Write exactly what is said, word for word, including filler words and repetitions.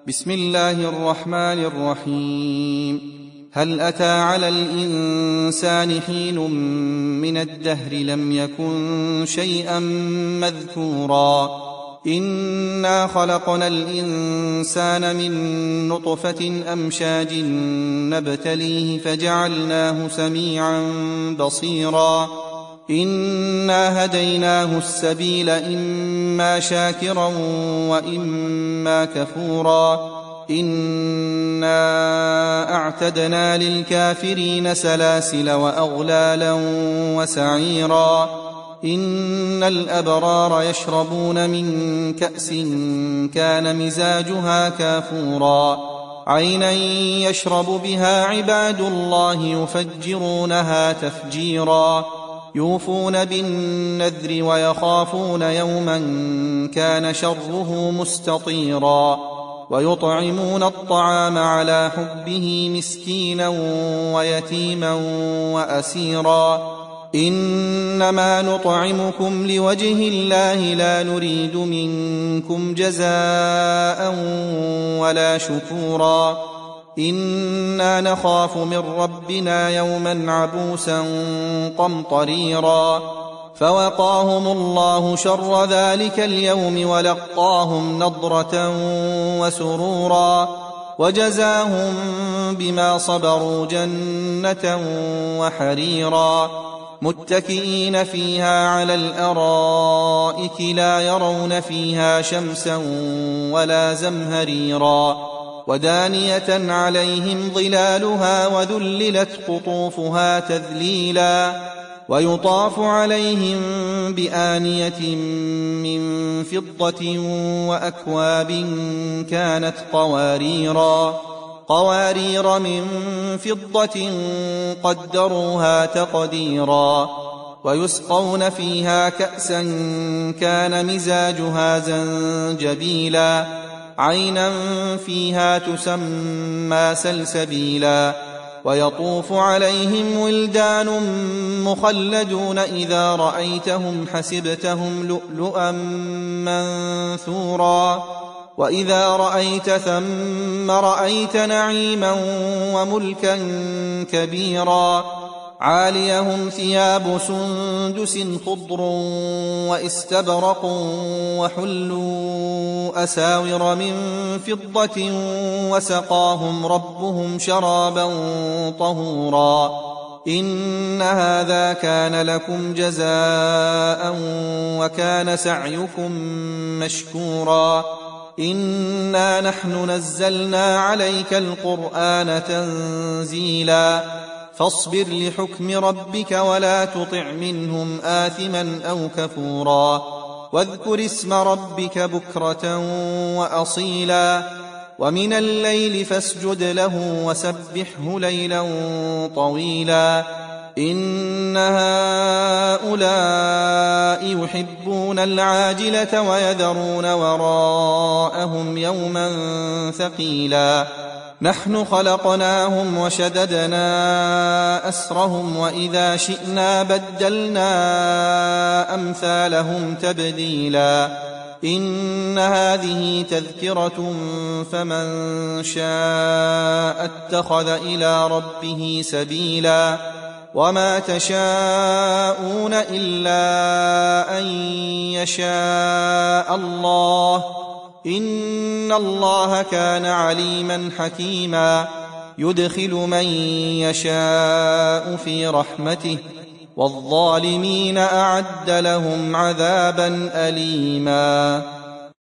بسم الله الرحمن الرحيم. هل أتى على الإنسان حين من الدهر لم يكن شيئا مذكورا إنا خلقنا الإنسان من نطفة أمشاج نبتليه فجعلناه سميعا بصيرا إنا هديناه السبيل إما شاكرا وإما كفورا إنا أعتدنا للكافرين سلاسل وأغلالا وسعيرا إن الأبرار يشربون من كأس كان مزاجها كافورا عينا يشرب بها عباد الله يفجرونها تفجيرا يوفون بالنذر ويخافون يوما كان شره مستطيرا ويطعمون الطعام على حبه مسكينا ويتيما وأسيرا إنما نطعمكم لوجه الله لا نريد منكم جزاء ولا شكورا إنا نخاف من ربنا يوما عبوسا قمطريرا فوقاهم الله شر ذلك اليوم ولقاهم نضرة وسرورا وجزاهم بما صبروا جنة وحريرا متكئين فيها على الأرائك لا يرون فيها شمسا ولا زمهريرا ودانية عليهم ظلالها وذللت قطوفها تذليلا ويطاف عليهم بآنية من فضة وأكواب كانت قواريرا قوارير من فضة قدروها تقديرا ويسقون فيها كأسا كان مزاجها زنجبيلا عينا فيها تسمى سلسبيلا ويطوف عليهم ولدان مخلدون إذا رأيتهم حسبتهم لؤلؤا منثورا وإذا رأيت ثم رأيت نعيما وملكا كبيرا عاليهم ثياب سندس خضر واستبرق وحلوا أساور من فضة وسقاهم ربهم شرابا طهورا إن هذا كان لكم جزاء وكان سعيكم مشكورا إنا نحن نزلنا عليك القرآن تنزيلا فاصبر لحكم ربك ولا تطع منهم آثما أو كفورا واذكر اسم ربك بكرة وأصيلا ومن الليل فاسجد له وسبحه ليلا طويلا إن هؤلاء يحبون العاجلة ويذرون وراءهم يوما ثقيلا نحن خلقناهم وشددنا أسرهم وإذا شئنا بدلنا أمثالهم تبديلا إن هذه تذكرة فمن شاء اتخذ إلى ربه سبيلا وما تشاءون إلا أن يشاء الله إن الله كان عليما حكيما يدخل من يشاء في رحمته والظالمين أعد لهم عذابا أليما.